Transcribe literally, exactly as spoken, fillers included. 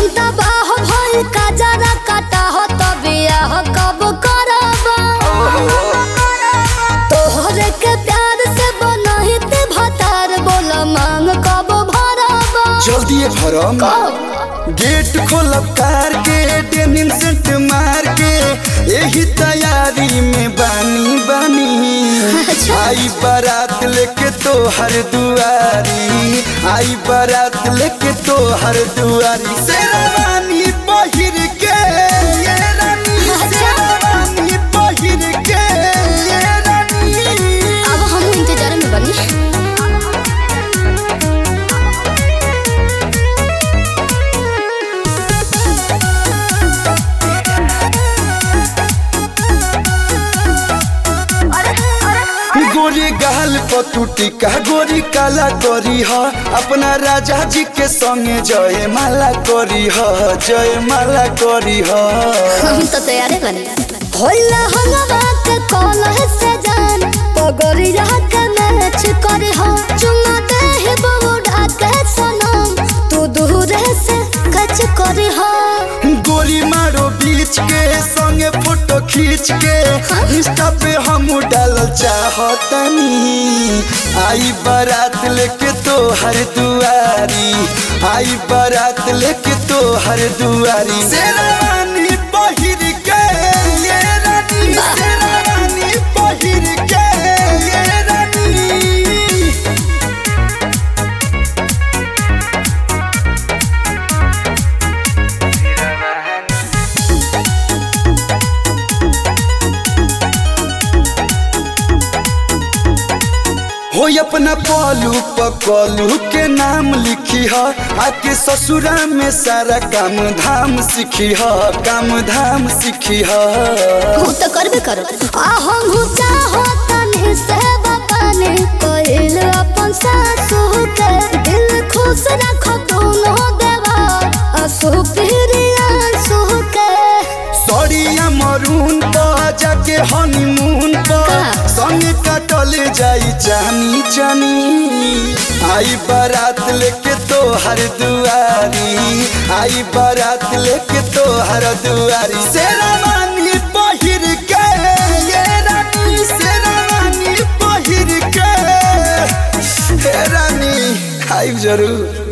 तबाह भइल का जरा काटा हो तबिया कब करबा तोहरे के प्यार से बनहित भतार बोल मांग कब भरबा जल्दी भरम गेट खोलब कार के डेनिम सेंट मार के यही तैयारी में बानी बानी आई बारात लेके तो हर दुआरी आई बारात लेके तो हर दुआरी शेरवानी पहिर के ये रानी शेरवानी पहिर के ये रानी अब हम इंतजार में बनी गोरी गाल पतुटी का गोरी काला करी ह अपना राजा जी के संगे जय माला करी ह जय माला करी ह हम तो तैयार बनी होला हलवा के कॉल से जान पगड़ी रह के मैच करे हो चुमा दे हे बौड़ा के सनम तू दूर से कच करे हो गोली मारो बीच के संगे फोटो खींच के इंस्टा पे हम डाल चाहतनी आई बारात लेके तो हर दुआरी आई बारात लेके तो हर दुआरी शेरवानी पहिर के ये रानी शेरवानी पहिर के ये रानी हो अपना पलू पकलू के नाम लिखी ह आके ससुरा में सारा काम धाम सीखी ह काम धाम सीखी ह तू तो करबे करो आ हम चाहो तनी से बापाने कोइल अपन सासू के दिल खुश रखो दोनों देवा आसू प्रिया सू के सड़िया मरून पर जाके हनीमून पर संग कटल जाई जानी जानी आई बारात लेके तो हर दुआरी आई बारात लेके तो हर दुआरी शेरवानी पहिर के ये रानी शेरवानी पहिर के हे रानी आई जरूर।